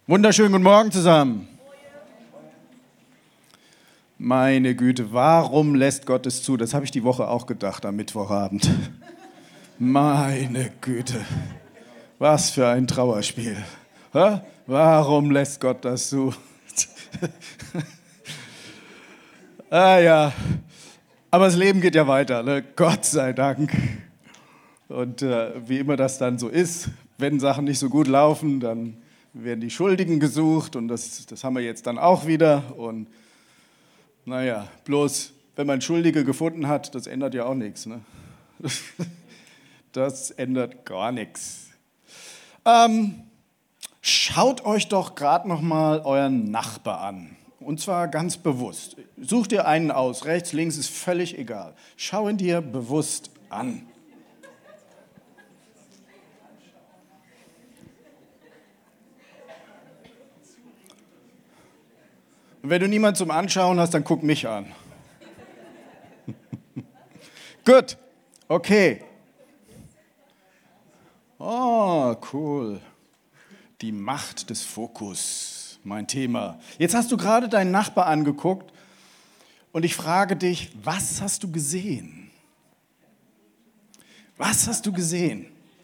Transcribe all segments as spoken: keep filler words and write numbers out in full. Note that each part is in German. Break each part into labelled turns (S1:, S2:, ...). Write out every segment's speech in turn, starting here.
S1: Wunderschönen guten Morgen zusammen. Meine Güte, warum lässt Gott es zu? Das habe ich die Woche auch gedacht am Mittwochabend. Meine Güte, was für ein Trauerspiel. Ha? Warum lässt Gott das zu? ah ja, aber das Leben geht ja weiter, ne? Gott sei Dank. Und äh, wie immer das dann so ist, wenn Sachen nicht so gut laufen, dann werden die Schuldigen gesucht und das, das haben wir jetzt dann auch wieder. Und naja, bloß wenn man Schuldige gefunden hat, das ändert ja auch nichts. Ne? Das ändert gar nichts. Ähm, schaut euch doch gerade noch mal euren Nachbar an. Und zwar ganz bewusst. Such dir einen aus, rechts, links, ist völlig egal. Schau ihn dir bewusst an. Und wenn du niemanden zum Anschauen hast, dann guck mich an. Gut, okay. Oh, cool. Die Macht des Fokus, mein Thema. Jetzt hast du gerade deinen Nachbar angeguckt und ich frage dich, was hast du gesehen? Was hast du gesehen?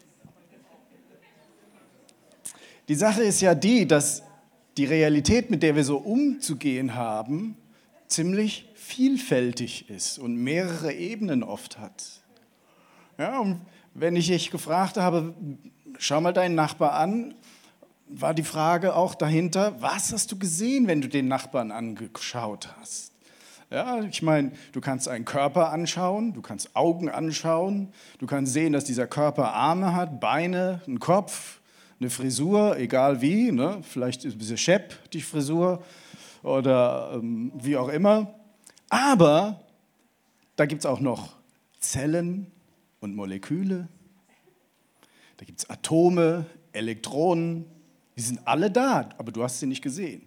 S1: Die Sache ist ja die, dass die Realität, mit der wir so umzugehen haben, ziemlich vielfältig ist und mehrere Ebenen oft hat. Ja, und wenn ich dich gefragt habe, schau mal deinen Nachbar an, war die Frage auch dahinter, was hast du gesehen, wenn du den Nachbarn angeschaut hast? Ja, ich meine, du kannst einen Körper anschauen, du kannst Augen anschauen, du kannst sehen, dass dieser Körper Arme hat, Beine, einen Kopf, eine Frisur, egal wie, ne? Vielleicht ist ein bisschen schepp die Frisur oder ähm, wie auch immer. Aber da gibt es auch noch Zellen und Moleküle, da gibt es Atome, Elektronen, die sind alle da, aber du hast sie nicht gesehen.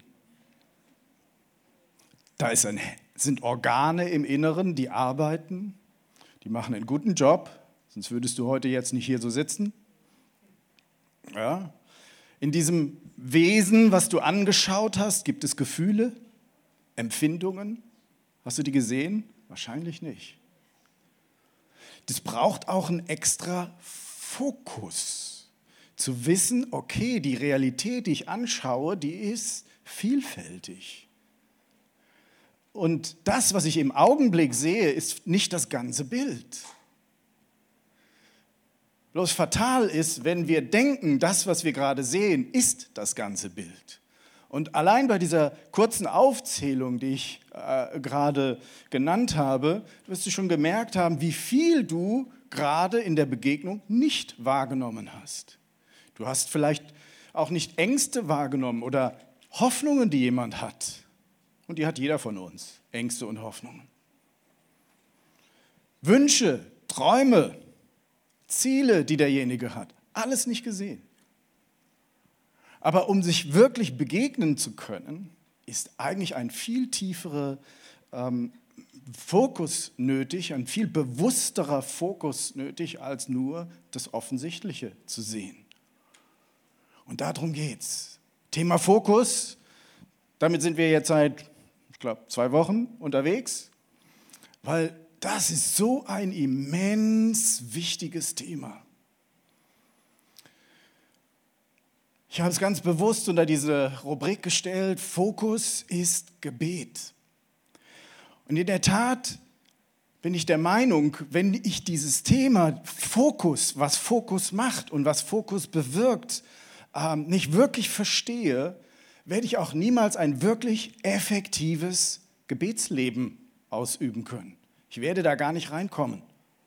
S1: Da ist ein, sind Organe im Inneren, die arbeiten, die machen einen guten Job, sonst würdest du heute jetzt nicht hier so sitzen. Ja. In diesem Wesen, was du angeschaut hast, gibt es Gefühle, Empfindungen. Hast du die gesehen? Wahrscheinlich nicht. Das braucht auch einen extra Fokus. Zu wissen, okay, die Realität, die ich anschaue, die ist vielfältig. Und das, was ich im Augenblick sehe, ist nicht das ganze Bild. Bloß fatal ist, wenn wir denken, das, was wir gerade sehen, ist das ganze Bild. Und allein bei dieser kurzen Aufzählung, die ich äh, gerade genannt habe, wirst du schon gemerkt haben, wie viel du gerade in der Begegnung nicht wahrgenommen hast. Du hast vielleicht auch nicht Ängste wahrgenommen oder Hoffnungen, die jemand hat. Und die hat jeder von uns, Ängste und Hoffnungen. Wünsche, Träume, Ziele, die derjenige hat, alles nicht gesehen. Aber um sich wirklich begegnen zu können, ist eigentlich ein viel tieferer ähm, Fokus nötig, ein viel bewussterer Fokus nötig, als nur das Offensichtliche zu sehen. Und darum geht's. Thema Fokus, damit sind wir jetzt seit, ich glaube, zwei Wochen unterwegs, weil das ist so ein immens wichtiges Thema. Ich habe es ganz bewusst unter diese Rubrik gestellt, Fokus ist Gebet. Und in der Tat bin ich der Meinung, wenn ich dieses Thema Fokus, was Fokus macht und was Fokus bewirkt, nicht wirklich verstehe, werde ich auch niemals ein wirklich effektives Gebetsleben ausüben können. Ich werde da gar nicht reinkommen.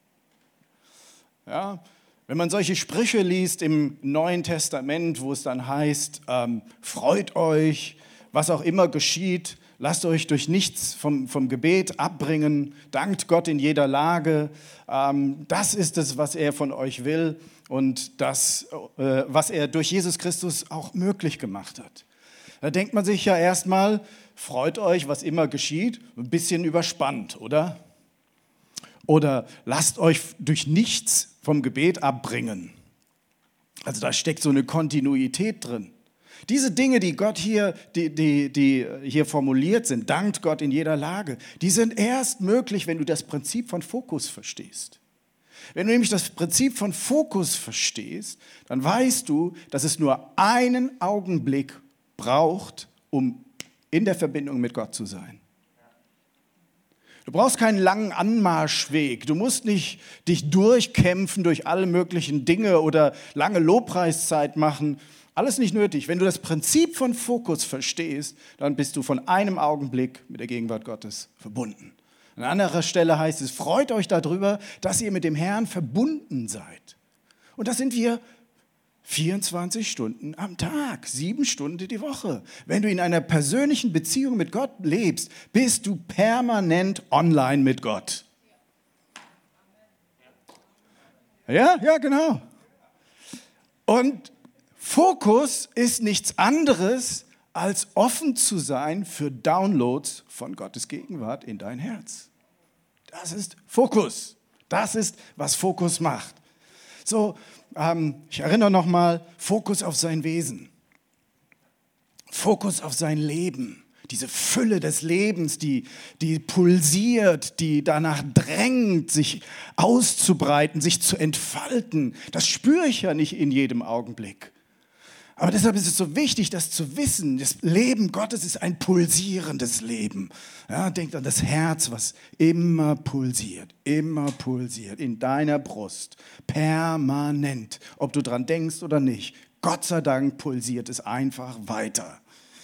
S1: Ja, wenn man solche Sprüche liest im Neuen Testament, wo es dann heißt, ähm, freut euch, was auch immer geschieht, lasst euch durch nichts vom, vom Gebet abbringen, dankt Gott in jeder Lage, ähm, das ist es, was er von euch will und das, äh, was er durch Jesus Christus auch möglich gemacht hat. Da denkt man sich ja erstmal, freut euch, was immer geschieht, ein bisschen überspannt, oder? Oder lasst euch durch nichts vom Gebet abbringen. Also da steckt so eine Kontinuität drin. Diese Dinge, die Gott hier, die, die, die hier formuliert sind, dankt Gott in jeder Lage, die sind erst möglich, wenn du das Prinzip von Fokus verstehst. Wenn du nämlich das Prinzip von Fokus verstehst, dann weißt du, dass es nur einen Augenblick braucht, um in der Verbindung mit Gott zu sein. Du brauchst keinen langen Anmarschweg. Du musst nicht dich durchkämpfen durch alle möglichen Dinge oder lange Lobpreiszeit machen. Alles nicht nötig. Wenn du das Prinzip von Fokus verstehst, dann bist du von einem Augenblick mit der Gegenwart Gottes verbunden. An anderer Stelle heißt es, freut euch darüber, dass ihr mit dem Herrn verbunden seid. Und das sind wir vierundzwanzig Stunden am Tag, sieben Stunden die Woche. Wenn du in einer persönlichen Beziehung mit Gott lebst, bist du permanent online mit Gott. Ja, ja, genau. Und Fokus ist nichts anderes, als offen zu sein für Downloads von Gottes Gegenwart in dein Herz. Das ist Fokus. Das ist, was Fokus macht. So, ähm, ich erinnere nochmal, Fokus auf sein Wesen. Fokus auf sein Leben. Diese Fülle des Lebens, die, die pulsiert, die danach drängt, sich auszubreiten, sich zu entfalten. Das spüre ich ja nicht in jedem Augenblick. Aber deshalb ist es so wichtig, das zu wissen. Das Leben Gottes ist ein pulsierendes Leben. Ja, denkt an das Herz, was immer pulsiert, immer pulsiert in deiner Brust, permanent, ob du dran denkst oder nicht. Gott sei Dank pulsiert es einfach weiter.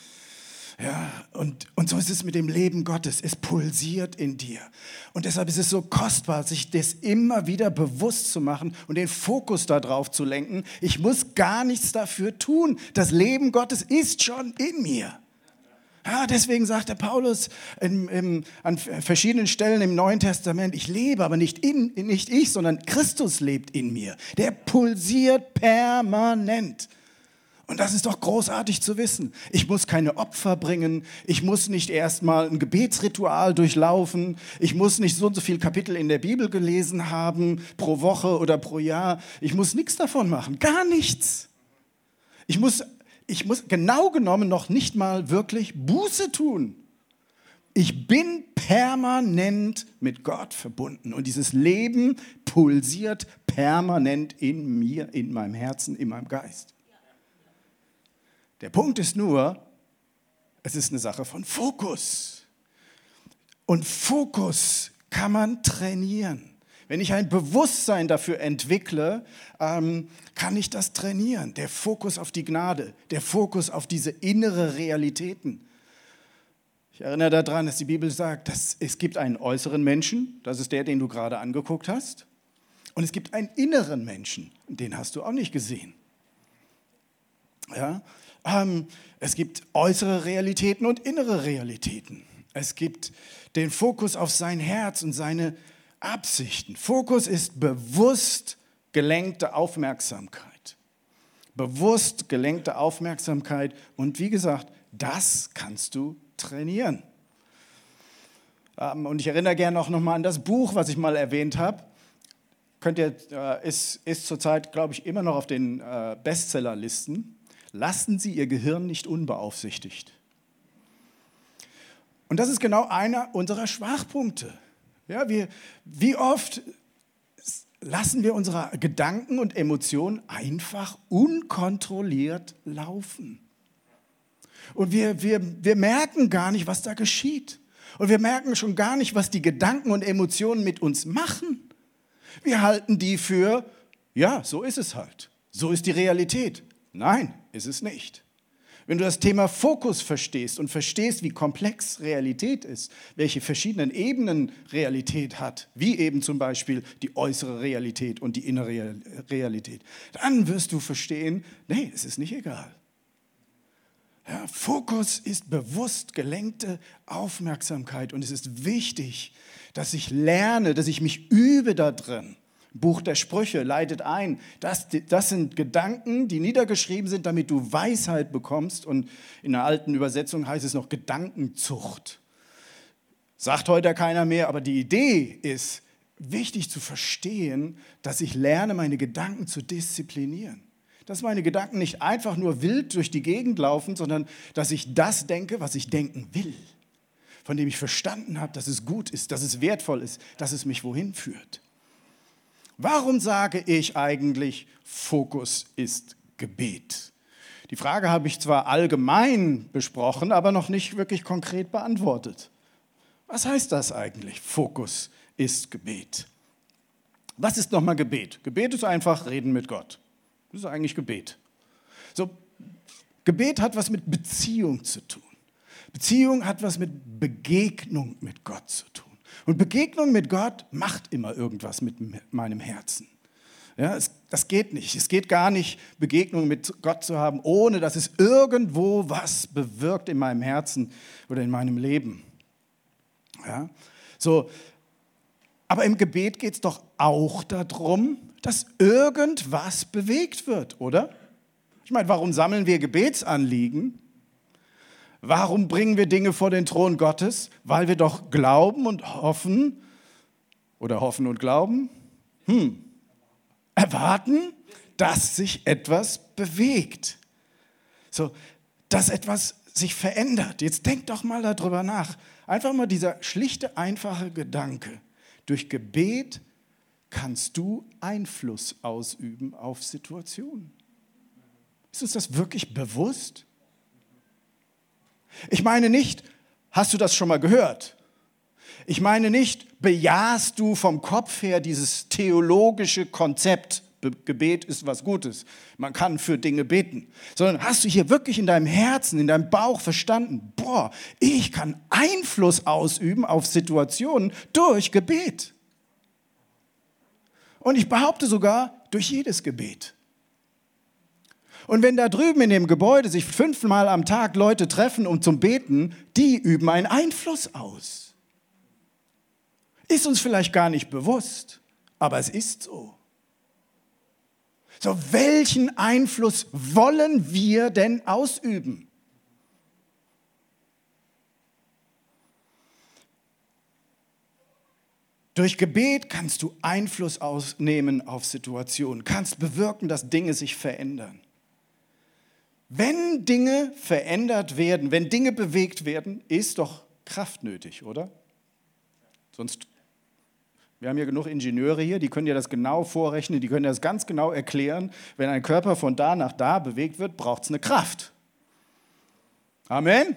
S1: Ja, und, und so ist es mit dem Leben Gottes. Es pulsiert in dir. Und deshalb ist es so kostbar, sich das immer wieder bewusst zu machen und den Fokus darauf zu lenken. Ich muss gar nichts dafür tun. Das Leben Gottes ist schon in mir. Ja, deswegen sagt der Paulus in, in, an verschiedenen Stellen im Neuen Testament, ich lebe, aber nicht, in, nicht ich, sondern Christus lebt in mir. Der pulsiert permanent. Und das ist doch großartig zu wissen. Ich muss keine Opfer bringen. Ich muss nicht erstmal ein Gebetsritual durchlaufen. Ich muss nicht so und so viele Kapitel in der Bibel gelesen haben pro Woche oder pro Jahr. Ich muss nichts davon machen. Gar nichts. Ich muss, ich muss genau genommen noch nicht mal wirklich Buße tun. Ich bin permanent mit Gott verbunden. Und dieses Leben pulsiert permanent in mir, in meinem Herzen, in meinem Geist. Der Punkt ist nur, es ist eine Sache von Fokus. Und Fokus kann man trainieren. Wenn ich ein Bewusstsein dafür entwickle, ähm, kann ich das trainieren. Der Fokus auf die Gnade, der Fokus auf diese innere Realitäten. Ich erinnere daran, dass die Bibel sagt, dass es gibt einen äußeren Menschen, das ist der, den du gerade angeguckt hast. Und es gibt einen inneren Menschen, den hast du auch nicht gesehen. Ja? Ähm, es gibt äußere Realitäten und innere Realitäten. Es gibt den Fokus auf sein Herz und seine Absichten. Fokus ist bewusst gelenkte Aufmerksamkeit. Bewusst gelenkte Aufmerksamkeit. Und wie gesagt, das kannst du trainieren. Ähm, und ich erinnere gerne auch nochmal an das Buch, was ich mal erwähnt habe. Könnt ihr, äh, ist, ist zurzeit, glaube ich, immer noch auf den äh, Bestsellerlisten. Lassen Sie Ihr Gehirn nicht unbeaufsichtigt. Und das ist genau einer unserer Schwachpunkte. Ja, wir, wie oft lassen wir unsere Gedanken und Emotionen einfach unkontrolliert laufen. Und wir, wir, wir merken gar nicht, was da geschieht. Und wir merken schon gar nicht, was die Gedanken und Emotionen mit uns machen. Wir halten die für, ja, so ist es halt. So ist die Realität. Nein, ist es nicht. Wenn du das Thema Fokus verstehst und verstehst, wie komplex Realität ist, welche verschiedenen Ebenen Realität hat, wie eben zum Beispiel die äußere Realität und die innere Realität, dann wirst du verstehen, nee, es ist nicht egal. Ja, Fokus ist bewusst gelenkte Aufmerksamkeit und es ist wichtig, dass ich lerne, dass ich mich übe da drin. Buch der Sprüche leitet ein, das, das sind Gedanken, die niedergeschrieben sind, damit du Weisheit bekommst. Und in der alten Übersetzung heißt es noch Gedankenzucht. Sagt heute keiner mehr, aber die Idee ist, wichtig zu verstehen, dass ich lerne, meine Gedanken zu disziplinieren. Dass meine Gedanken nicht einfach nur wild durch die Gegend laufen, sondern dass ich das denke, was ich denken will. Von dem ich verstanden habe, dass es gut ist, dass es wertvoll ist, dass es mich wohin führt. Warum sage ich eigentlich, Fokus ist Gebet? Die Frage habe ich zwar allgemein besprochen, aber noch nicht wirklich konkret beantwortet. Was heißt das eigentlich? Fokus ist Gebet. Was ist nochmal Gebet? Gebet ist einfach Reden mit Gott. Das ist eigentlich Gebet. So, Gebet hat was mit Beziehung zu tun. Beziehung hat was mit Begegnung mit Gott zu tun. Und Begegnung mit Gott macht immer irgendwas mit meinem Herzen. Ja, es, das geht nicht. Es geht gar nicht, Begegnung mit Gott zu haben, ohne dass es irgendwo was bewirkt in meinem Herzen oder in meinem Leben. Ja, so, aber im Gebet geht es doch auch darum, dass irgendwas bewegt wird, oder? Ich meine, warum sammeln wir Gebetsanliegen? Warum bringen wir Dinge vor den Thron Gottes? Weil wir doch glauben und hoffen, oder hoffen und glauben, hm, erwarten, dass sich etwas bewegt. So, dass etwas sich verändert. Jetzt denk doch mal darüber nach. Einfach mal dieser schlichte, einfache Gedanke. Durch Gebet kannst du Einfluss ausüben auf Situationen. Ist uns das wirklich bewusst? Ich meine nicht, hast du das schon mal gehört? Ich meine nicht, bejahst du vom Kopf her dieses theologische Konzept, Gebet ist was Gutes, man kann für Dinge beten, sondern hast du hier wirklich in deinem Herzen, in deinem Bauch verstanden, boah, ich kann Einfluss ausüben auf Situationen durch Gebet. Und ich behaupte sogar, durch jedes Gebet. Und wenn da drüben in dem Gebäude sich fünfmal am Tag Leute treffen, um zum Beten, die üben einen Einfluss aus. Ist uns vielleicht gar nicht bewusst, aber es ist so. So, welchen Einfluss wollen wir denn ausüben? Durch Gebet kannst du Einfluss ausnehmen auf Situationen, kannst bewirken, dass Dinge sich verändern. Wenn Dinge verändert werden, wenn Dinge bewegt werden, ist doch Kraft nötig, oder? Sonst, wir haben ja genug Ingenieure hier, die können dir das genau vorrechnen, die können dir das ganz genau erklären. Wenn ein Körper von da nach da bewegt wird, braucht es eine Kraft. Amen?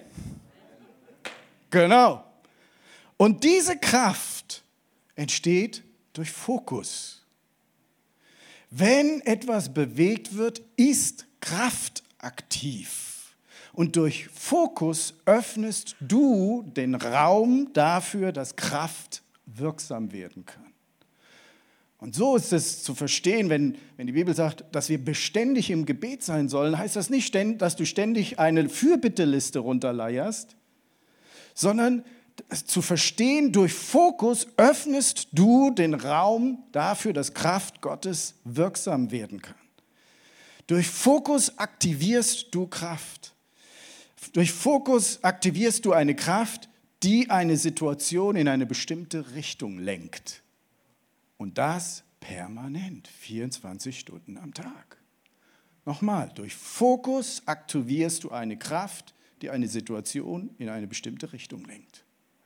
S1: Genau. Und diese Kraft entsteht durch Fokus. Wenn etwas bewegt wird, ist Kraft aktiv. Und durch Fokus öffnest du den Raum dafür, dass Kraft wirksam werden kann. Und so ist es zu verstehen, wenn, wenn die Bibel sagt, dass wir beständig im Gebet sein sollen, heißt das nicht, dass du ständig eine Fürbitteliste runterleierst, sondern zu verstehen, durch Fokus öffnest du den Raum dafür, dass Kraft Gottes wirksam werden kann. Durch Fokus aktivierst du Kraft. Durch Fokus aktivierst du eine Kraft, die eine Situation in eine bestimmte Richtung lenkt. Und das permanent, vierundzwanzig Stunden am Tag. Nochmal, durch Fokus aktivierst du eine Kraft, die eine Situation in eine bestimmte Richtung lenkt.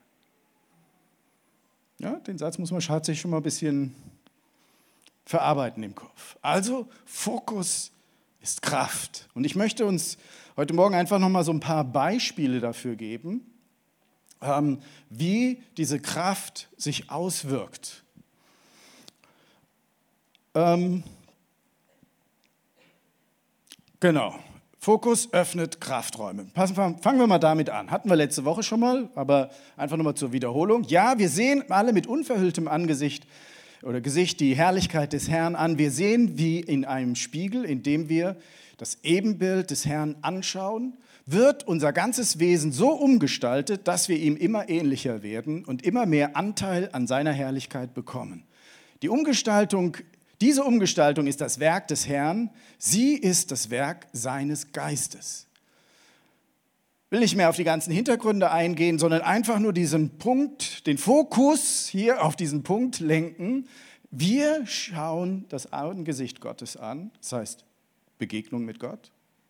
S1: Ja, den Satz muss man tatsächlich schon mal ein bisschen verarbeiten im Kopf. Also Fokus ist Kraft. Und ich möchte uns heute Morgen einfach noch mal so ein paar Beispiele dafür geben, ähm, wie diese Kraft sich auswirkt. Ähm, genau. Fokus öffnet Krafträume. Fangen wir mal damit an. Hatten wir letzte Woche schon mal, aber einfach nochmal zur Wiederholung. Ja, wir sehen alle mit unverhülltem Angesicht oder Gesicht die Herrlichkeit des Herrn an. Wir sehen wie in einem Spiegel, in dem wir das Ebenbild des Herrn anschauen, wird unser ganzes Wesen so umgestaltet, dass wir ihm immer ähnlicher werden und immer mehr Anteil an seiner Herrlichkeit bekommen. Die Umgestaltung Diese Umgestaltung ist das Werk des Herrn, sie ist das Werk seines Geistes. Ich will nicht mehr auf die ganzen Hintergründe eingehen, sondern einfach nur diesen Punkt, den Fokus hier auf diesen Punkt lenken. Wir schauen das Angesicht Gottes an, das heißt Begegnung mit Gott.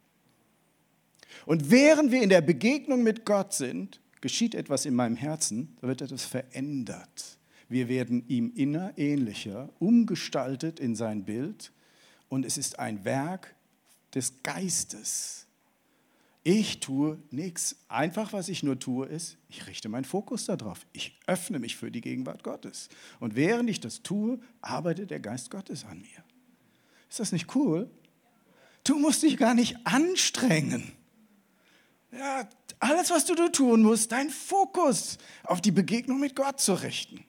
S1: Und während wir in der Begegnung mit Gott sind, geschieht etwas in meinem Herzen, da wird etwas verändert. Wir werden ihm inner ähnlicher, umgestaltet in sein Bild und es ist ein Werk des Geistes. Ich tue nichts. Einfach, was ich nur tue, ist, ich richte meinen Fokus darauf. Ich öffne mich für die Gegenwart Gottes. Und während ich das tue, arbeitet der Geist Gottes an mir. Ist das nicht cool? Du musst dich gar nicht anstrengen. Ja, alles, was du tun musst, deinen Fokus auf die Begegnung mit Gott zu richten.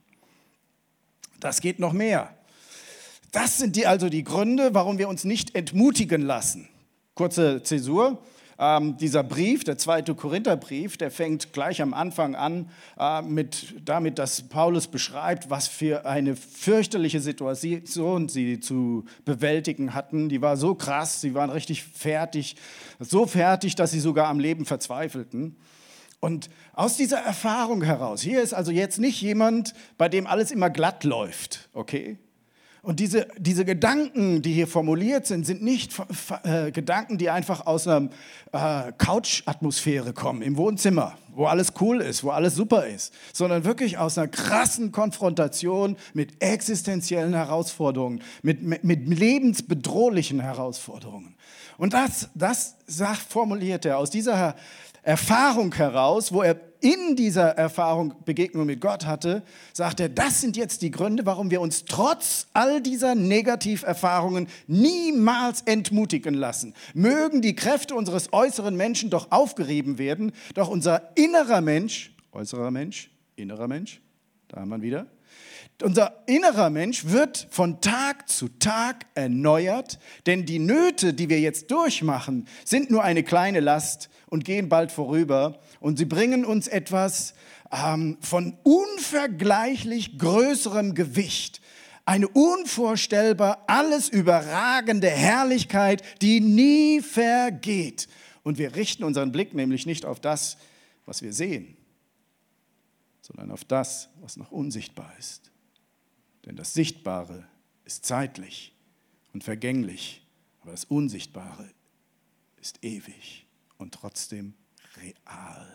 S1: Das geht noch mehr. Das sind die, also die Gründe, warum wir uns nicht entmutigen lassen. Kurze Zäsur. Ähm, dieser Brief, der zweite Korintherbrief, der fängt gleich am Anfang an äh, mit, damit, dass Paulus beschreibt, was für eine fürchterliche Situation sie zu bewältigen hatten. Die war so krass, sie waren richtig fertig, so fertig, dass sie sogar am Leben verzweifelten. Und aus dieser Erfahrung heraus, hier ist also jetzt nicht jemand, bei dem alles immer glatt läuft, okay? Und diese, diese Gedanken, die hier formuliert sind, sind nicht äh, Gedanken, die einfach aus einer äh, Couch-Atmosphäre kommen, im Wohnzimmer, wo alles cool ist, wo alles super ist, sondern wirklich aus einer krassen Konfrontation mit existenziellen Herausforderungen, mit, mit, mit lebensbedrohlichen Herausforderungen. Und das, das sagt, formuliert er aus dieser Erfahrung heraus, wo er in dieser Erfahrung Begegnung mit Gott hatte, sagt er, das sind jetzt die Gründe, warum wir uns trotz all dieser Negativerfahrungen niemals entmutigen lassen. Mögen die Kräfte unseres äußeren Menschen doch aufgerieben werden, doch unser innerer Mensch, äußerer Mensch, innerer Mensch, da haben wir ihn wieder, unser innerer Mensch wird von Tag zu Tag erneuert, denn die Nöte, die wir jetzt durchmachen, sind nur eine kleine Last und gehen bald vorüber. Und sie bringen uns etwas ähm, von unvergleichlich größerem Gewicht. Eine unvorstellbar alles überragende Herrlichkeit, die nie vergeht. Und wir richten unseren Blick nämlich nicht auf das, was wir sehen, sondern auf das, was noch unsichtbar ist. Denn das Sichtbare ist zeitlich und vergänglich, aber das Unsichtbare ist ewig und trotzdem real.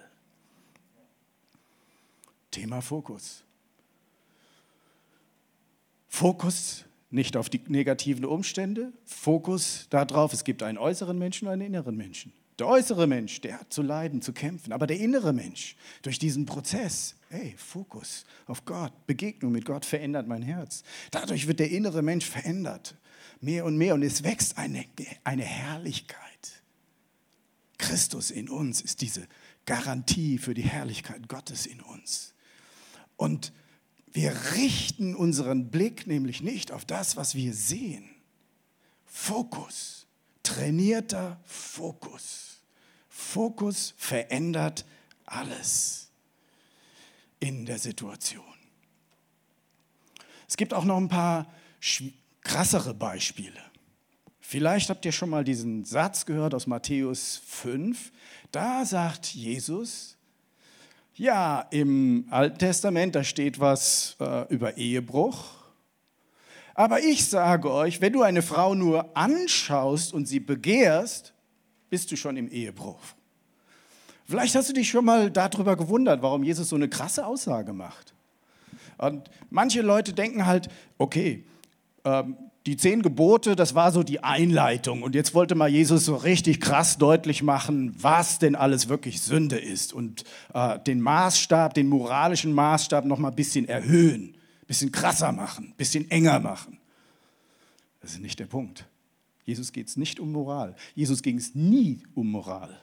S1: Thema Fokus. Fokus nicht auf die negativen Umstände, Fokus darauf, es gibt einen äußeren Menschen und einen inneren Menschen. Der äußere Mensch, der hat zu leiden, zu kämpfen, aber der innere Mensch, durch diesen Prozess, hey, Fokus auf Gott, Begegnung mit Gott verändert mein Herz. Dadurch wird der innere Mensch verändert, mehr und mehr und es wächst eine, eine Herrlichkeit. Christus in uns ist diese Garantie für die Herrlichkeit Gottes in uns. Und wir richten unseren Blick nämlich nicht auf das, was wir sehen. Fokus, trainierter Fokus. Fokus verändert alles in der Situation. Es gibt auch noch ein paar krassere Beispiele. Vielleicht habt ihr schon mal diesen Satz gehört aus Matthäus fünf. Da sagt Jesus, ja, im Alten Testament, da steht was äh, über Ehebruch. Aber ich sage euch, wenn du eine Frau nur anschaust und sie begehrst, bist du schon im Ehebruch. Vielleicht hast du dich schon mal darüber gewundert, warum Jesus so eine krasse Aussage macht. Und manche Leute denken halt, okay, ähm, die zehn Gebote, das war so die Einleitung. Und jetzt wollte mal Jesus so richtig krass deutlich machen, was denn alles wirklich Sünde ist. Und äh, den Maßstab, den moralischen Maßstab noch mal ein bisschen erhöhen, ein bisschen krasser machen, ein bisschen enger machen. Das ist nicht der Punkt. Jesus geht es nicht um Moral. Jesus ging es nie um Moral.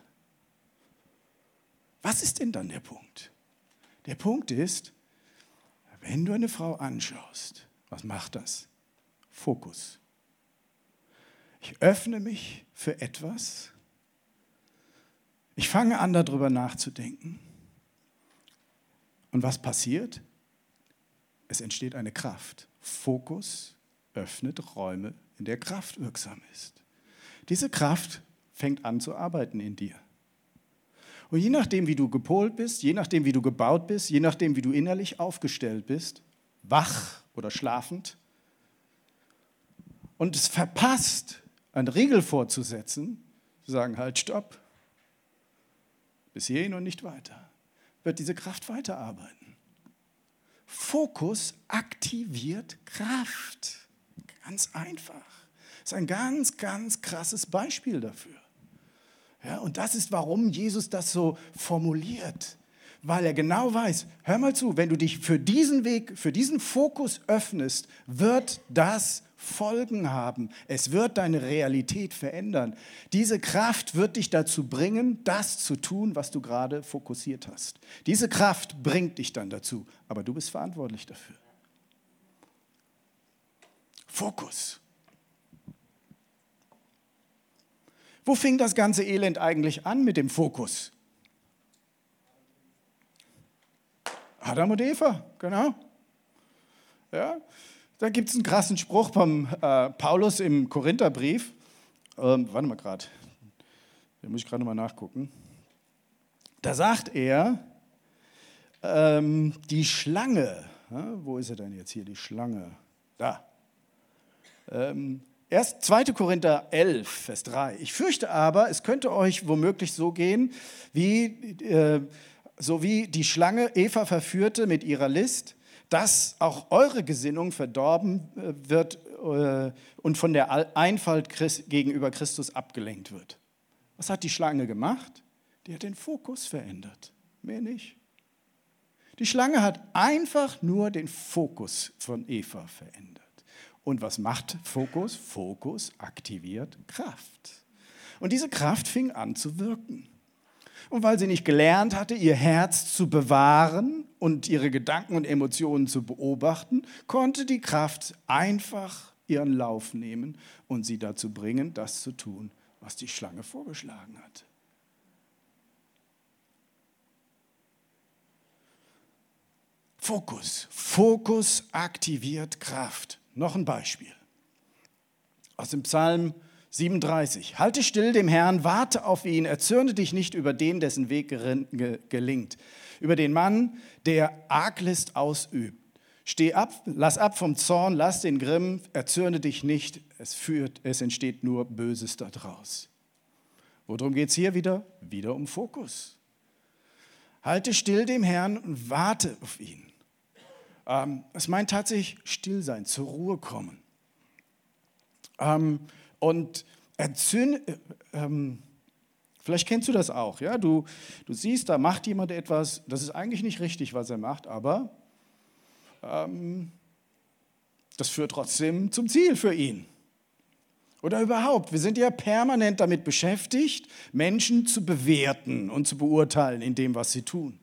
S1: Was ist denn dann der Punkt? Der Punkt ist, wenn du eine Frau anschaust, was macht das? Fokus. Ich öffne mich für etwas. Ich fange an, darüber nachzudenken. Und was passiert? Es entsteht eine Kraft. Fokus öffnet Räume, in der Kraft wirksam ist. Diese Kraft fängt an zu arbeiten in dir. Und je nachdem, wie du gepolt bist, je nachdem, wie du gebaut bist, je nachdem, wie du innerlich aufgestellt bist, wach oder schlafend, und es verpasst, einen Riegel vorzusetzen, zu sagen, halt, stopp, bis hierhin und nicht weiter, wird diese Kraft weiterarbeiten. Fokus aktiviert Kraft. Ganz einfach. Das ist ein ganz, ganz krasses Beispiel dafür. Ja, und das ist, warum Jesus das so formuliert. Weil er genau weiß, hör mal zu, wenn du dich für diesen Weg, für diesen Fokus öffnest, wird das Folgen haben. Es wird deine Realität verändern. Diese Kraft wird dich dazu bringen, das zu tun, was du gerade fokussiert hast. Diese Kraft bringt dich dann dazu, aber du bist verantwortlich dafür. Fokus. Wo fing das ganze Elend eigentlich an mit dem Fokus? Adam und Eva, genau. Ja, da gibt es einen krassen Spruch vom äh, Paulus im Korintherbrief. Ähm, warte mal gerade, da muss ich gerade mal nachgucken. Da sagt er, ähm, die Schlange, ja, wo ist er denn jetzt hier, die Schlange? Da. Ähm, erst zweiter Korinther elf, Vers drei. Ich fürchte aber, es könnte euch womöglich so gehen, wie... Äh, so wie die Schlange Eva verführte mit ihrer List, dass auch eure Gesinnung verdorben wird und von der Einfalt gegenüber Christus abgelenkt wird. Was hat die Schlange gemacht? Die hat den Fokus verändert, mehr nicht. Die Schlange hat einfach nur den Fokus von Eva verändert. Und was macht Fokus? Fokus aktiviert Kraft. Und diese Kraft fing an zu wirken. Und weil sie nicht gelernt hatte, ihr Herz zu bewahren und ihre Gedanken und Emotionen zu beobachten, konnte die Kraft einfach ihren Lauf nehmen und sie dazu bringen, das zu tun, was die Schlange vorgeschlagen hat. Fokus. Fokus aktiviert Kraft. Noch ein Beispiel. Aus dem Psalm siebenunddreißig. Halte still dem Herrn, warte auf ihn, erzürne dich nicht über den, dessen Weg gelingt, über den Mann, der Arglist ausübt. Steh ab, lass ab vom Zorn, lass den Grimm, erzürne dich nicht, es führt, es entsteht nur Böses daraus. Worum geht es hier wieder? Wieder um Fokus. Halte still dem Herrn und warte auf ihn. Ähm, es meint tatsächlich still sein, zur Ruhe kommen. Ähm, Und erzürn, äh, ähm, vielleicht kennst du das auch, ja? Du, du siehst, da macht jemand etwas, das ist eigentlich nicht richtig, was er macht, aber ähm, das führt trotzdem zum Ziel für ihn. Oder überhaupt, wir sind ja permanent damit beschäftigt, Menschen zu bewerten und zu beurteilen in dem, was sie tun.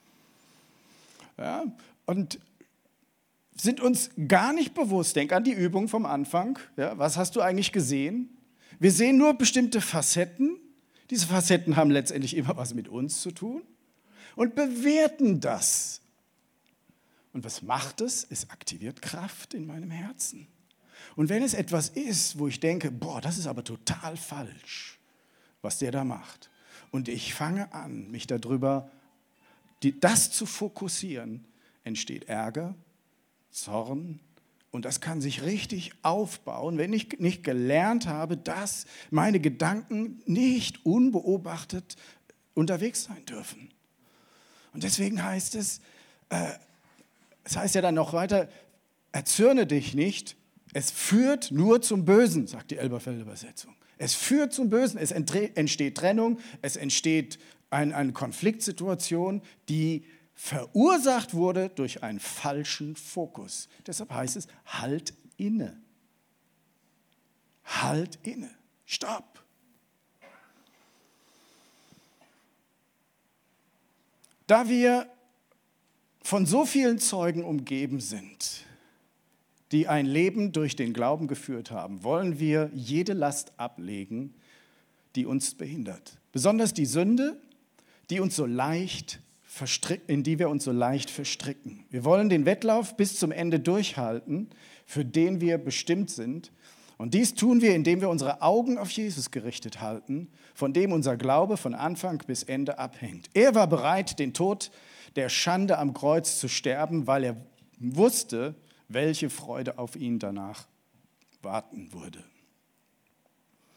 S1: Ja? Und sind uns gar nicht bewusst, denk an die Übung vom Anfang, ja, was hast du eigentlich gesehen? Wir sehen nur bestimmte Facetten, diese Facetten haben letztendlich immer was mit uns zu tun und bewerten das. Und was macht es? Es aktiviert Kraft in meinem Herzen. Und wenn es etwas ist, wo ich denke, boah, das ist aber total falsch, was der da macht, und ich fange an, mich darüber, die, das zu fokussieren, entsteht Ärger, Zorn, und das kann sich richtig aufbauen, wenn ich nicht gelernt habe, dass meine Gedanken nicht unbeobachtet unterwegs sein dürfen. Und deswegen heißt es, äh, es heißt ja dann noch weiter, erzürne dich nicht, es führt nur zum Bösen, sagt die Elberfelder Übersetzung. Es führt zum Bösen, es entsteht Trennung, es entsteht ein, eine Konfliktsituation, die verursacht wurde durch einen falschen Fokus. Deshalb heißt es, halt inne. Halt inne. Stopp. Da wir von so vielen Zeugen umgeben sind, die ein Leben durch den Glauben geführt haben, wollen wir jede Last ablegen, die uns behindert. Besonders die Sünde, die uns so leicht in die wir uns so leicht verstricken. Wir wollen den Wettlauf bis zum Ende durchhalten, für den wir bestimmt sind. Und dies tun wir, indem wir unsere Augen auf Jesus gerichtet halten, von dem unser Glaube von Anfang bis Ende abhängt. Er war bereit, den Tod der Schande am Kreuz zu sterben, weil er wusste, welche Freude auf ihn danach warten würde.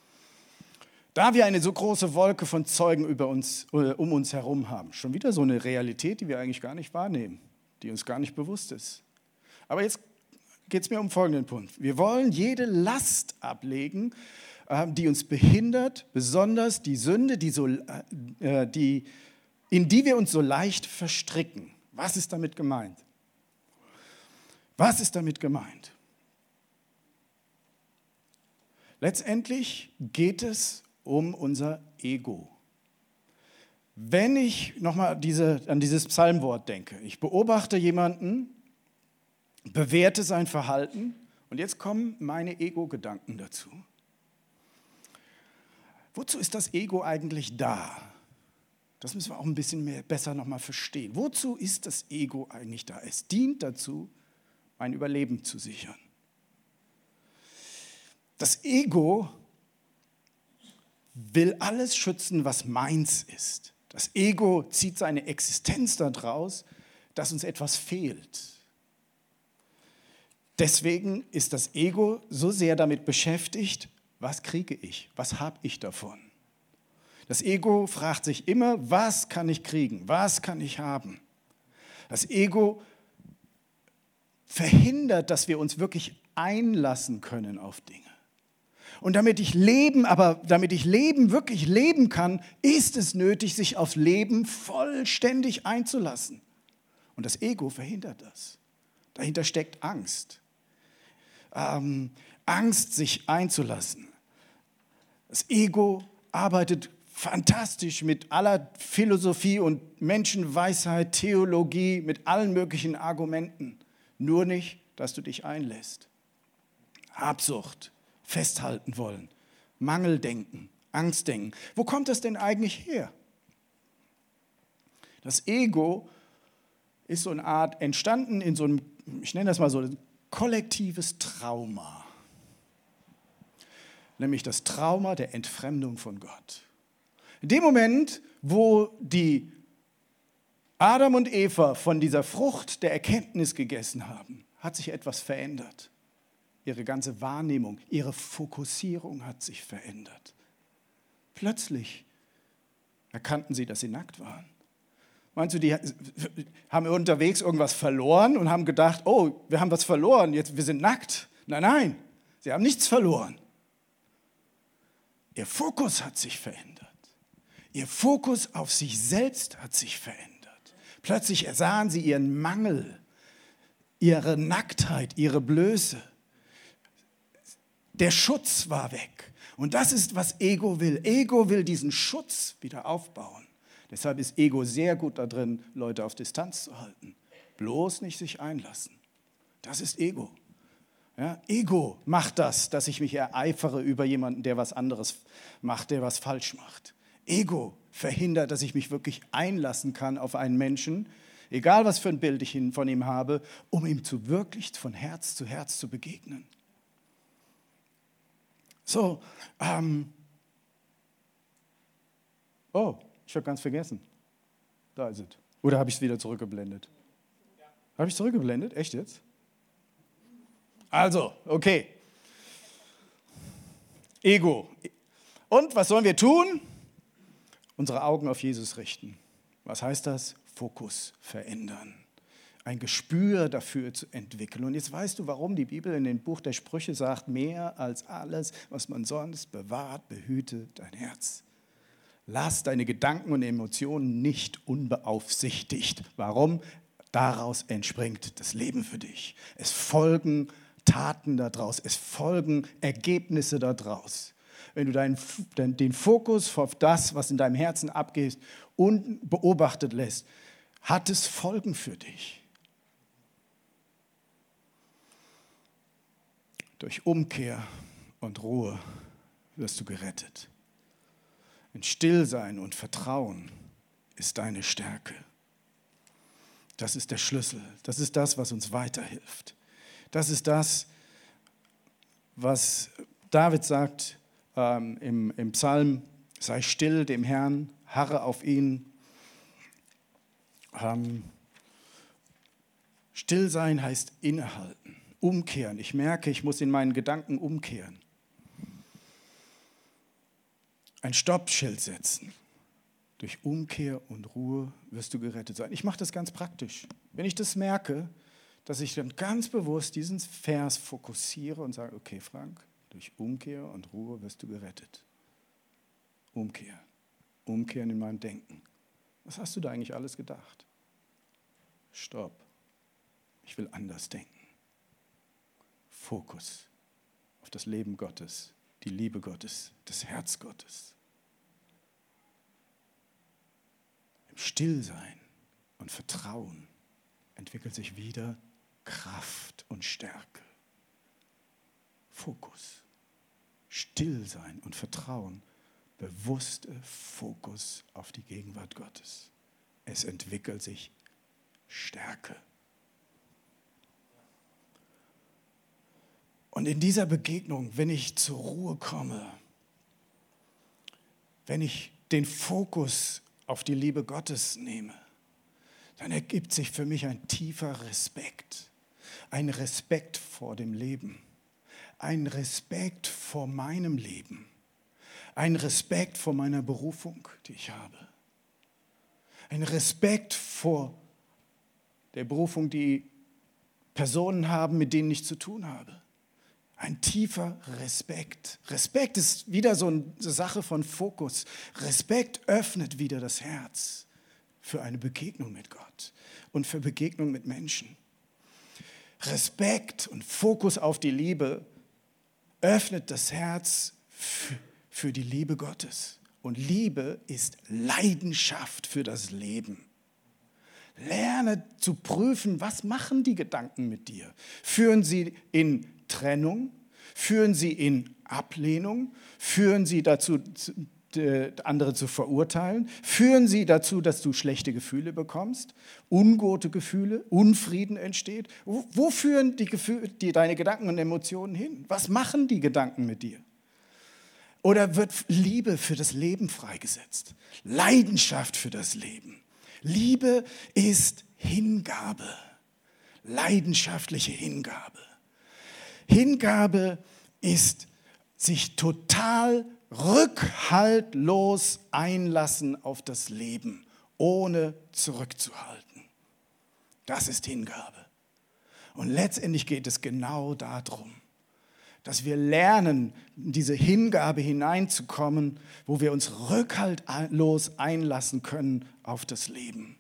S1: Da wir eine so große Wolke von Zeugen über uns, äh, um uns herum haben. Schon wieder so eine Realität, die wir eigentlich gar nicht wahrnehmen, die uns gar nicht bewusst ist. Aber jetzt geht es mir um folgenden Punkt. Wir wollen jede Last ablegen, äh, die uns behindert, besonders die Sünde, die so, äh, die, in die wir uns so leicht verstricken. Was ist damit gemeint? Was ist damit gemeint? Letztendlich geht es um unser Ego. Wenn ich nochmal diese, an dieses Psalmwort denke, ich beobachte jemanden, bewerte sein Verhalten und jetzt kommen meine Ego-Gedanken dazu. Wozu ist das Ego eigentlich da? Das müssen wir auch ein bisschen mehr, besser nochmal verstehen. Wozu ist das Ego eigentlich da? Es dient dazu, mein Überleben zu sichern. Das Ego will alles schützen, was meins ist. Das Ego zieht seine Existenz daraus, dass uns etwas fehlt. Deswegen ist das Ego so sehr damit beschäftigt, was kriege ich, was habe ich davon. Das Ego fragt sich immer, was kann ich kriegen, was kann ich haben. Das Ego verhindert, dass wir uns wirklich einlassen können auf Dinge. Und damit ich leben, aber damit ich Leben wirklich leben kann, ist es nötig, sich aufs Leben vollständig einzulassen. Und das Ego verhindert das. Dahinter steckt Angst. Ähm, Angst, sich einzulassen. Das Ego arbeitet fantastisch mit aller Philosophie und Menschenweisheit, Theologie, mit allen möglichen Argumenten. Nur nicht, dass du dich einlässt. Habsucht. Festhalten wollen, Mangeldenken, Angstdenken. Wo kommt das denn eigentlich her? Das Ego ist so eine Art entstanden in so einem, ich nenne das mal so ein kollektives Trauma. Nämlich das Trauma der Entfremdung von Gott. In dem Moment, wo die Adam und Eva von dieser Frucht der Erkenntnis gegessen haben, hat sich etwas verändert. Ihre ganze Wahrnehmung, ihre Fokussierung hat sich verändert. Plötzlich erkannten sie, dass sie nackt waren. Meinst du, die haben unterwegs irgendwas verloren und haben gedacht, oh, wir haben was verloren, jetzt, wir sind nackt? Nein, nein, sie haben nichts verloren. Ihr Fokus hat sich verändert. Ihr Fokus auf sich selbst hat sich verändert. Plötzlich sahen sie ihren Mangel, ihre Nacktheit, ihre Blöße. Der Schutz war weg. Und das ist, was Ego will. Ego will diesen Schutz wieder aufbauen. Deshalb ist Ego sehr gut da drin, Leute auf Distanz zu halten. Bloß nicht sich einlassen. Das ist Ego. Ja, Ego macht das, dass ich mich ereifere über jemanden, der was anderes macht, der was falsch macht. Ego verhindert, dass ich mich wirklich einlassen kann auf einen Menschen, egal was für ein Bild ich von ihm habe, um ihm zu wirklich von Herz zu Herz zu begegnen. So, ähm, oh, ich habe ganz vergessen. Da ist es. Oder habe ich es wieder zurückgeblendet? Ja. Habe ich zurückgeblendet? Echt jetzt? Also, okay. Ego. Und was sollen wir tun? Unsere Augen auf Jesus richten. Was heißt das? Fokus verändern. Ein Gespür dafür zu entwickeln. Und jetzt weißt du, warum die Bibel in dem Buch der Sprüche sagt, mehr als alles, was man sonst bewahrt, behüte dein Herz. Lass deine Gedanken und Emotionen nicht unbeaufsichtigt. Warum? Daraus entspringt das Leben für dich. Es folgen Taten daraus, es folgen Ergebnisse daraus. Wenn du deinen, den Fokus auf das, was in deinem Herzen abgeht, unbeobachtet lässt, hat es Folgen für dich. Durch Umkehr und Ruhe wirst du gerettet. In Stillsein und Vertrauen ist deine Stärke. Das ist der Schlüssel. Das ist das, was uns weiterhilft. Das ist das, was David sagt ähm, im, im Psalm, sei still dem Herrn, harre auf ihn. Ähm, still sein heißt innehalten. Umkehren. Ich merke, ich muss in meinen Gedanken umkehren. ein Stoppschild setzen. Durch Umkehr und Ruhe wirst du gerettet sein. Ich mache das ganz praktisch. Wenn ich das merke, dass ich dann ganz bewusst diesen Vers fokussiere und sage, okay Frank, durch Umkehr und Ruhe wirst du gerettet. Umkehr. Umkehren in meinem Denken. Was hast du da eigentlich alles gedacht? Stopp. Ich will anders denken. Fokus auf das Leben Gottes, die Liebe Gottes, das Herz Gottes. Im Stillsein und Vertrauen entwickelt sich wieder Kraft und Stärke. Fokus, Stillsein und Vertrauen, bewusster Fokus auf die Gegenwart Gottes. Es entwickelt sich Stärke. Und in dieser Begegnung, wenn ich zur Ruhe komme, wenn ich den Fokus auf die Liebe Gottes nehme, dann ergibt sich für mich ein tiefer Respekt. Ein Respekt vor dem Leben. Ein Respekt vor meinem Leben. Ein Respekt vor meiner Berufung, die ich habe. Ein Respekt vor der Berufung, die Personen haben, mit denen ich zu tun habe. Ein tiefer Respekt. Respekt ist wieder so eine Sache von Fokus. Respekt öffnet wieder das Herz für eine Begegnung mit Gott und für Begegnung mit Menschen. Respekt und Fokus auf die Liebe öffnet das Herz für, für die Liebe Gottes. Und Liebe ist Leidenschaft für das Leben. Lerne zu prüfen, was machen die Gedanken mit dir? Führen sie in Trennung? Führen sie in Ablehnung? Führen sie dazu, andere zu verurteilen? Führen sie dazu, dass du schlechte Gefühle bekommst? Ungute Gefühle? Unfrieden entsteht? Wo, wo führen die Gefühle, die, deine Gedanken und Emotionen hin? Was machen die Gedanken mit dir? Oder wird Liebe für das Leben freigesetzt? Leidenschaft für das Leben. Liebe ist Hingabe, leidenschaftliche Hingabe. Hingabe ist sich total rückhaltlos einlassen auf das Leben, ohne zurückzuhalten. Das ist Hingabe. Und letztendlich geht es genau darum, dass wir lernen, in diese Hingabe hineinzukommen, wo wir uns rückhaltlos einlassen können auf das Leben.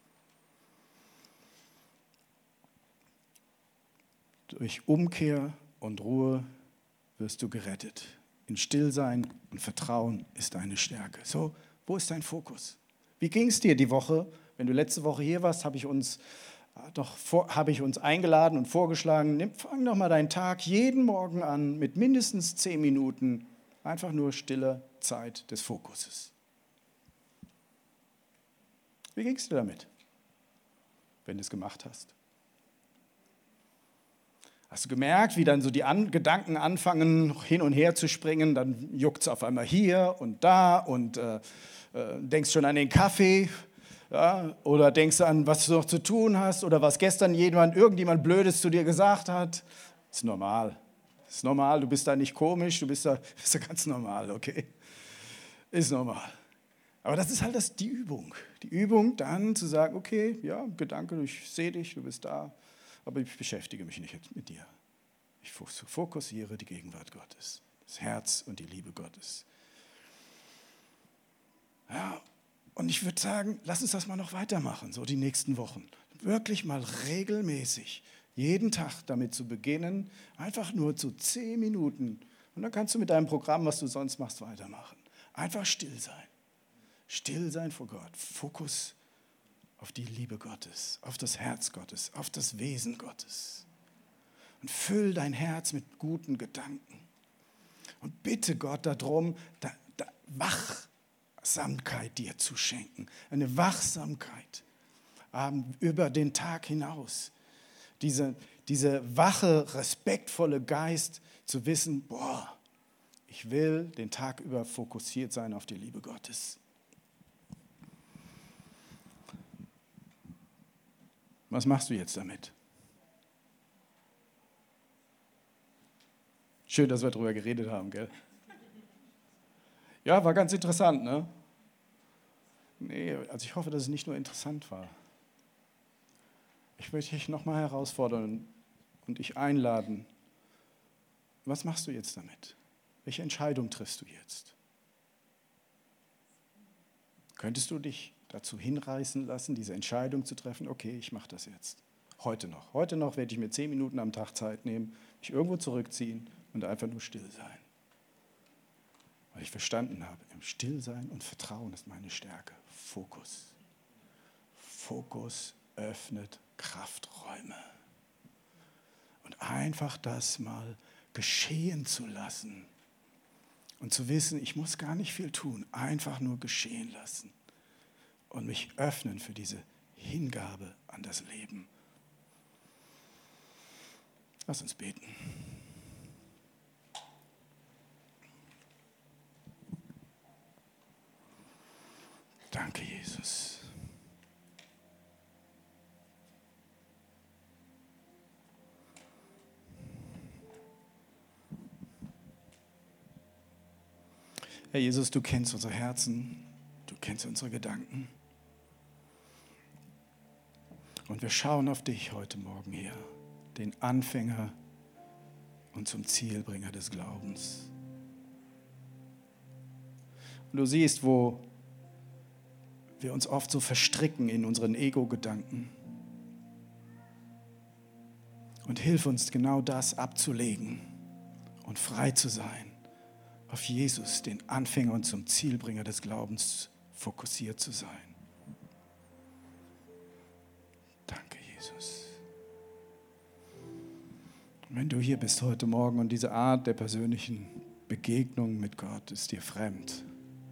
S1: Durch Umkehr und Ruhe wirst du gerettet. In Stillsein und Vertrauen ist deine Stärke. So, wo ist dein Fokus? Wie ging es dir die Woche? Wenn du letzte Woche hier warst, habe ich uns Doch habe ich uns eingeladen und vorgeschlagen, nimm, fang doch mal deinen Tag jeden Morgen an mit mindestens zehn Minuten, einfach nur stille Zeit des Fokuses. Wie ging es dir damit, wenn du es gemacht hast? Hast du gemerkt, wie dann so die An- Gedanken anfangen, hin und her zu springen? Dann juckt es auf einmal hier und da und äh, äh, denkst schon an den Kaffee. Ja, oder denkst du an, was du noch zu tun hast oder was gestern jemand, irgendjemand Blödes zu dir gesagt hat. Das ist normal. Das ist normal, du bist da nicht komisch, du bist da, bist da ganz normal, okay? Ist normal. Aber das ist halt das, die Übung. Die Übung dann zu sagen, okay, ja, Gedanke, ich sehe dich, du bist da, aber ich beschäftige mich nicht mit dir. Ich fokussiere die Gegenwart Gottes, das Herz und die Liebe Gottes. Ja, und ich würde sagen, lass uns das mal noch weitermachen, so die nächsten Wochen. Wirklich mal regelmäßig, jeden Tag damit zu beginnen, einfach nur zu zehn Minuten. Und dann kannst du mit deinem Programm, was du sonst machst, weitermachen. Einfach still sein. Still sein vor Gott. Fokus auf die Liebe Gottes, auf das Herz Gottes, auf das Wesen Gottes. Und füll dein Herz mit guten Gedanken. Und bitte Gott darum, da, da, wach Wachsamkeit dir zu schenken, eine Wachsamkeit ähm, über den Tag hinaus. Diese, diese wache, respektvolle Geist zu wissen, boah, ich will den Tag über fokussiert sein auf die Liebe Gottes. Was machst du jetzt damit? Schön, dass wir darüber geredet haben, gell? Ja, war ganz interessant, ne? Nee, also ich hoffe, dass es nicht nur interessant war. Ich möchte dich nochmal herausfordern und dich einladen. Was machst du jetzt damit? Welche Entscheidung triffst du jetzt? Könntest du dich dazu hinreißen lassen, diese Entscheidung zu treffen? Okay, ich mache das jetzt. Heute noch. Heute noch werde ich mir zehn Minuten am Tag Zeit nehmen, mich irgendwo zurückziehen und einfach nur still sein. Weil ich verstanden habe, im Stillsein und Vertrauen ist meine Stärke. Fokus. Fokus öffnet Krafträume. Und einfach das mal geschehen zu lassen. Und zu wissen, ich muss gar nicht viel tun, einfach nur geschehen lassen. Und mich öffnen für diese Hingabe an das Leben. Lass uns beten. Danke, Jesus. Herr Jesus, du kennst unsere Herzen, du kennst unsere Gedanken. Und wir schauen auf dich heute Morgen hier, den Anfänger und zum Zielbringer des Glaubens. Und du siehst, wo wir uns oft so verstricken in unseren Ego-Gedanken. Und hilf uns, genau das abzulegen und frei zu sein, auf Jesus, den Anfänger und zum Zielbringer des Glaubens, fokussiert zu sein. Danke, Jesus. Und wenn du hier bist heute Morgen und diese Art der persönlichen Begegnung mit Gott ist dir fremd,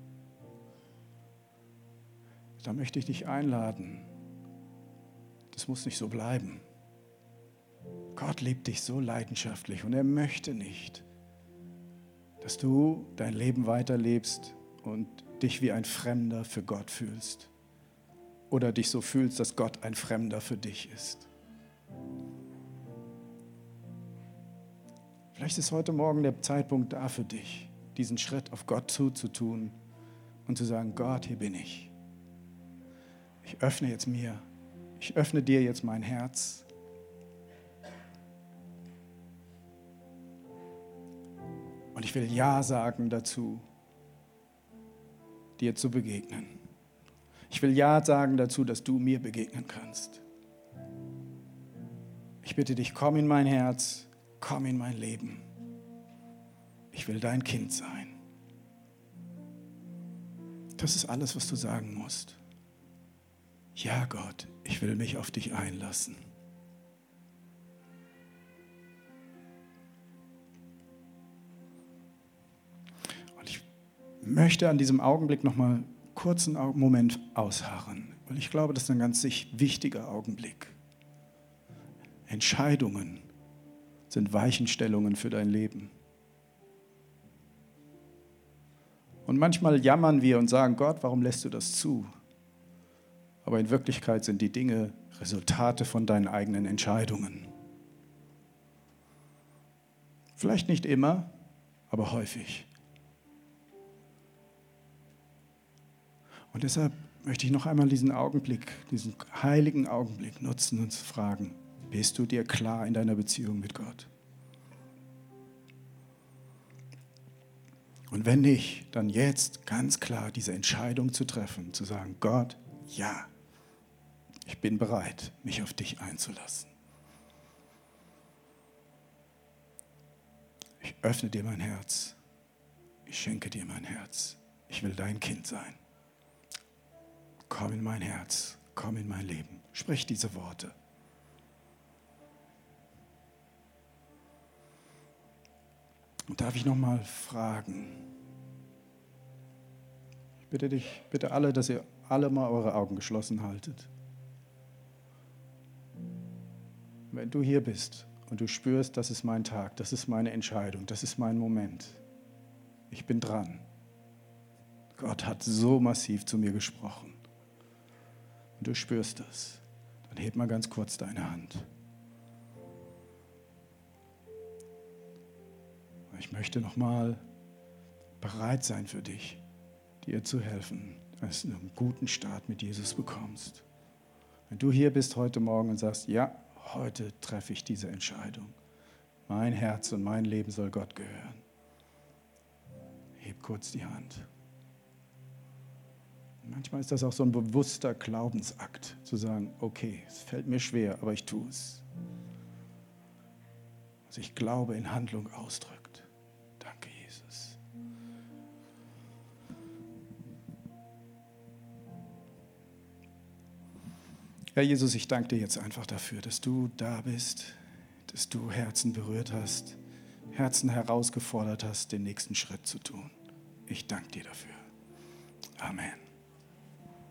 S1: da möchte ich dich einladen. Das muss nicht so bleiben. Gott liebt dich so leidenschaftlich und er möchte nicht, dass du dein Leben weiterlebst und dich wie ein Fremder für Gott fühlst. Oder dich so fühlst, dass Gott ein Fremder für dich ist. Vielleicht ist heute Morgen der Zeitpunkt da für dich, diesen Schritt auf Gott zuzutun und zu sagen, Gott, hier bin ich. Ich öffne jetzt mir, ich öffne dir jetzt mein Herz. Und ich will Ja sagen dazu, dir zu begegnen. Ich will Ja sagen dazu, dass du mir begegnen kannst. Ich bitte dich, komm in mein Herz, komm in mein Leben. Ich will dein Kind sein. Das ist alles, was du sagen musst. Ja, Gott, ich will mich auf dich einlassen. Und ich möchte an diesem Augenblick noch mal kurz einen Moment ausharren, weil ich glaube, das ist ein ganz wichtiger Augenblick. Entscheidungen sind Weichenstellungen für dein Leben. Und manchmal jammern wir und sagen, Gott, warum lässt du das zu? Aber in Wirklichkeit sind die Dinge Resultate von deinen eigenen Entscheidungen. Vielleicht nicht immer, aber häufig. Und deshalb möchte ich noch einmal diesen Augenblick, diesen heiligen Augenblick nutzen und zu fragen, bist du dir klar in deiner Beziehung mit Gott? Und wenn nicht, dann jetzt ganz klar diese Entscheidung zu treffen, zu sagen, Gott, ja, ich bin bereit, mich auf dich einzulassen. Ich öffne dir mein Herz. Ich schenke dir mein Herz. Ich will dein Kind sein. Komm in mein Herz. Komm in mein Leben. Sprich diese Worte. Und darf ich noch mal fragen? Ich bitte dich, bitte alle, dass ihr alle mal eure Augen geschlossen haltet. Wenn du hier bist und du spürst, das ist mein Tag, das ist meine Entscheidung, das ist mein Moment. Ich bin dran. Gott hat so massiv zu mir gesprochen. Und du spürst das. Dann heb mal ganz kurz deine Hand. Ich möchte nochmal bereit sein für dich, dir zu helfen, dass du einen guten Start mit Jesus bekommst. Wenn du hier bist heute Morgen und sagst, ja, heute treffe ich diese Entscheidung. Mein Herz und mein Leben soll Gott gehören. Heb kurz die Hand. Manchmal ist das auch so ein bewusster Glaubensakt, zu sagen, okay, es fällt mir schwer, aber ich tue es. Was ich glaube in Handlung ausdrückt. Danke, Jesus. Herr Jesus, ich danke dir jetzt einfach dafür, dass du da bist, dass du Herzen berührt hast, Herzen herausgefordert hast, den nächsten Schritt zu tun. Ich danke dir dafür. Amen.